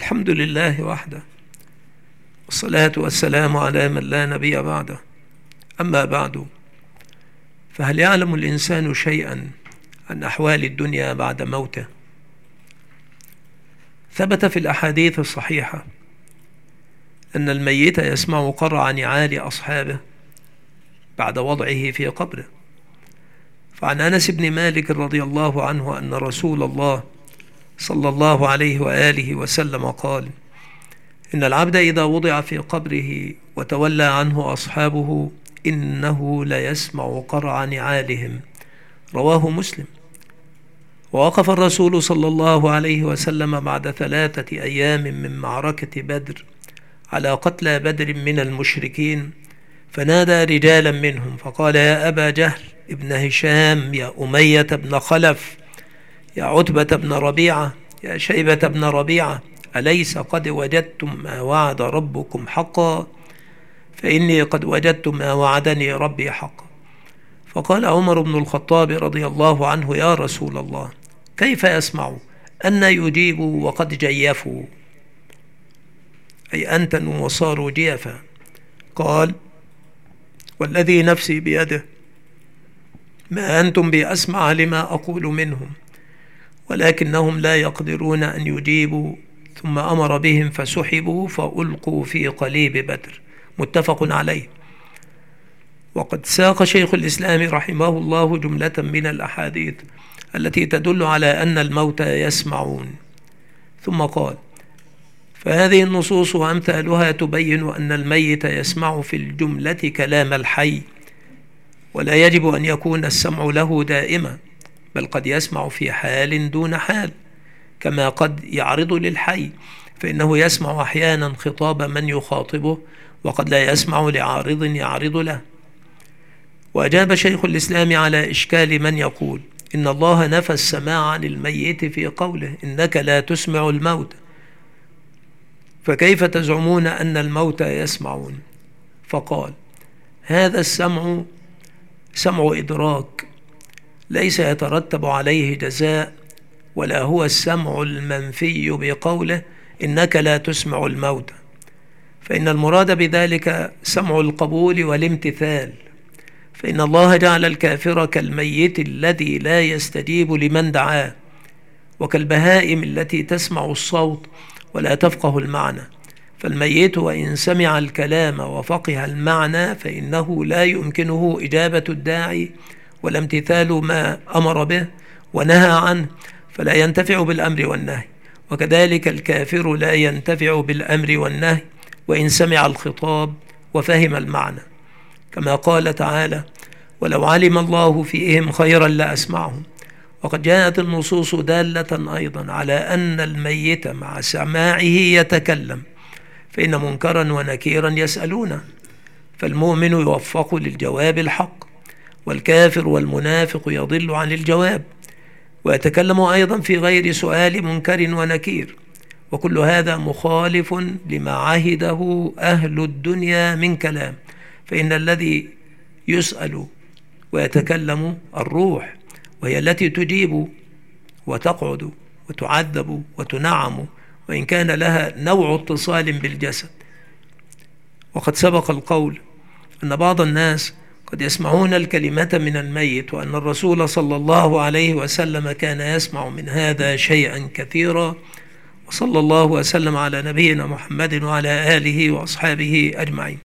الحمد لله وحده، والصلاة والسلام على من لا نبي بعده. أما بعد، فهل يعلم الإنسان شيئا عن أحوال الدنيا بعد موته؟ ثبت في الأحاديث الصحيحة أن الميت يسمع قرع نعال أصحابه بعد وضعه في قبره. فعن أنس بن مالك رضي الله عنه أن رسول الله صلى الله عليه وآله وسلم قال: إن العبد إذا وضع في قبره وتولى عنه أصحابه إنه ليسمع قرع نعالهم. رواه مسلم. ووقف الرسول صلى الله عليه وسلم بعد 3 أيام من معركة بدر على قتلى بدر من المشركين، فنادى رجالا منهم فقال: يا أبا جهل ابن هشام، يا أمية بن خلف، يا عتبة بن ربيعة، يا شيبة بن ربيعة، أليس قد وجدتم ما وعد ربكم حقا؟ فإني قد وجدت ما وعدني ربي حقا. فقال عمر بن الخطاب رضي الله عنه: يا رسول الله، كيف يسمع أن يجيبوا وقد جيفوا، أي أنتنوا وصاروا جيفا؟ قال: والذي نفسي بيده ما أنتم بأسمع لما أقول منهم، ولكنهم لا يقدرون أن يجيبوا. ثم أمر بهم فسحبوا فألقوا في قليب بدر. متفق عليه. وقد ساق شيخ الإسلام رحمه الله جملة من الأحاديث التي تدل على أن الموتى يسمعون، ثم قال: فهذه النصوص وأمثالها تبين أن الميت يسمع في الجملة كلام الحي، ولا يجب أن يكون السمع له دائما، بل قد يسمع في حال دون حال، كما قد يعرض للحي، فإنه يسمع أحيانا خطاب من يخاطبه، وقد لا يسمع لعارض يعرض له. وأجاب شيخ الإسلام على إشكال من يقول إن الله نفى السماع عن الميت في قوله: إنك لا تسمع الموت، فكيف تزعمون أن الموتى يسمعون؟ فقال: هذا السمع سمع إدراك، ليس يترتب عليه جزاء، ولا هو السمع المنفي بقوله: إنك لا تسمع الموتى، فإن المراد بذلك سمع القبول والامتثال، فإن الله جعل الكافر كالميت الذي لا يستجيب لمن دعاه، وكالبهائم التي تسمع الصوت ولا تفقه المعنى. فالميت وإن سمع الكلام وفقه المعنى فإنه لا يمكنه إجابة الداعي ولا امتثال ما أمر به ونهى عنه، فلا ينتفع بالأمر والنهي. وكذلك الكافر لا ينتفع بالأمر والنهي وإن سمع الخطاب وفهم المعنى، كما قال تعالى: ولو علم الله فيهم خيرا لأسمعهم. وقد جاءت النصوص دالة أيضا على أن الميت مع سماعه يتكلم، فإن منكرا ونكيرا يسألونه، فالمؤمن يوفق للجواب الحق، والكافر والمنافق يضل عن الجواب، ويتكلم أيضا في غير سؤال منكر ونكير. وكل هذا مخالف لما عهده أهل الدنيا من كلام، فإن الذي يسأل ويتكلم الروح، وهي التي تجيب وتقعد وتعذب وتنعم، وإن كان لها نوع اتصال بالجسد. وقد سبق القول أن بعض الناس قد يسمعون الكلمة من الميت، وأن الرسول صلى الله عليه وسلم كان يسمع من هذا شيئا كثيرا. وصلى الله وسلم على نبينا محمد وعلى آله وأصحابه أجمعين.